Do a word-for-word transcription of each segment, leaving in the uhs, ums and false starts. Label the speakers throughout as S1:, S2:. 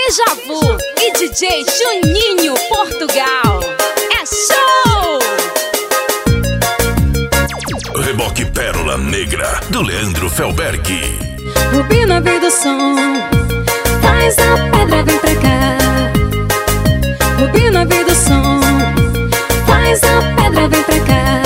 S1: Deja Vu e D J Juninho Portugal. É show!
S2: Reboque Pérola Negra, do Leandro Felberg.
S3: Rubina veio do som, faz a pedra, vem pra cá. Rubina veio do som, faz a pedra, vem pra cá.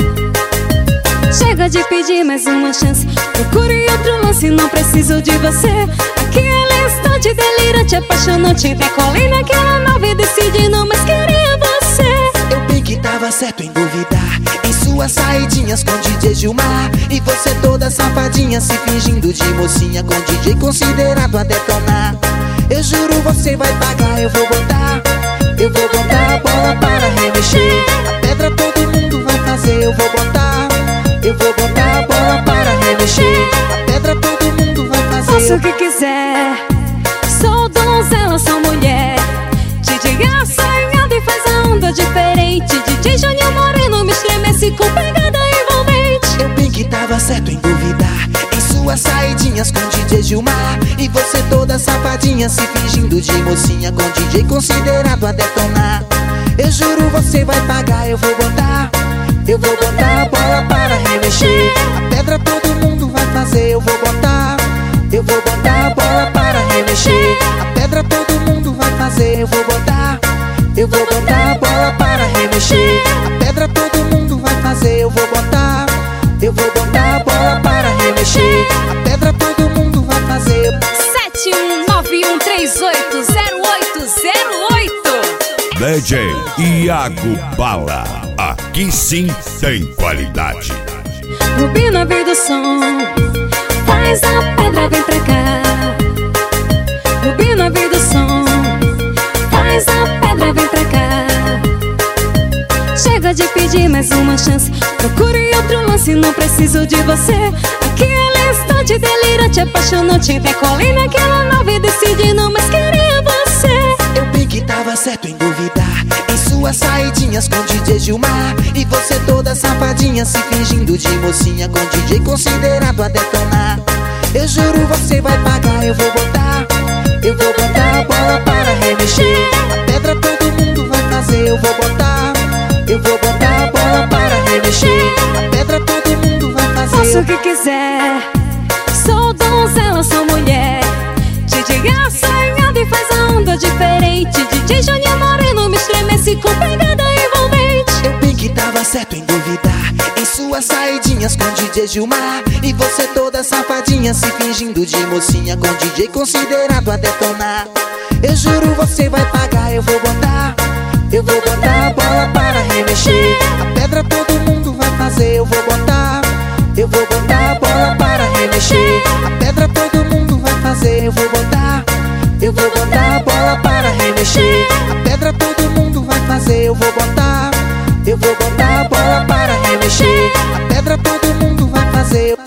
S3: Chega de pedir mais uma chance, procure outro lance, não preciso de você. Aquele instante delirante, apaixonante, decolei naquela nave, decidi não mais queria você.
S4: Eu bem que tava certo em duvidar, em suas saidinhas com D J Gilmar. E você toda safadinha, se fingindo de mocinha, com D J considerado a detonar. Eu juro você vai pagar, eu vou botar, eu vou botar a bola para remexer. A pedra todo mundo vai fazer, eu vou botar, eu vou botar a bola para remexer. A pedra todo mundo vai fazer.
S3: Faça o que quiser, sou donzela, sou mulher. D J assanhado e faz a onda diferente. D J Juninho Moreno me estremece com pegada envolvente.
S4: Eu bem que tava certo em duvidar, em suas saidinhas com D J Gilmar. E você toda safadinha, se fingindo de mocinha, com D J considerado a detonar. Eu juro você vai pagar, eu vou botar, eu vou botar a bola para remexer. A pedra todo mundo vai fazer, eu vou botar, eu vou botar a bola para remexer. A pedra todo mundo vai fazer, eu vou botar, eu vou botar a bola para remexer. A pedra todo mundo vai fazer, eu vou botar, eu vou botar a bola para remexer. A pedra todo mundo vai fazer.
S1: sete um nove um três oito zero oito zero oito.
S2: D J Iago Bala, aqui sim tem qualidade.
S3: Rubina veio do som, faz a pedra, vem pra cá. Rubina veio do som, faz a pedra, vem pra cá. Chega de pedir mais uma chance, procure outro lance, não preciso de você. Aquele instante delirante, apaixonante, decolei naquela nave, decidi não mais queria você.
S4: Eu bem que tava certo em duvidar, em suas saidinhas com D J Gilmar. E você toda safadinha, se fingindo de mocinha, com D J considerado a detonar. Eu juro você vai pagar, eu vou botar, eu vou botar a bola para remexer. A pedra todo mundo vai fazer, eu vou botar, eu vou botar a bola para remexer. A pedra todo mundo vai fazer.
S3: Faça o que quiser, sou donzela, sou mulher. D J assanhado e faz a onda diferente. D J Juninho Moreno me estremece com pegada envolvente.
S4: Eu bem que tava certo em duvidar, em suas saidinhas com D J Gilmar. E você toda safadinha, se fingindo de mocinha, com D J considerado a detonar. Eu juro você vai pagar, eu vou botar, eu vou botar a bola para remexer. A pedra todo mundo vai fazer, eu vou botar, eu vou botar a bola para remexer. A pedra todo mundo vai fazer, eu vou botar, eu vou botar a bola para remexer. A pedra todo mundo vai fazer, eu vou botar, eu vou botar a bola para remexer. A pedra todo mundo vai fazer.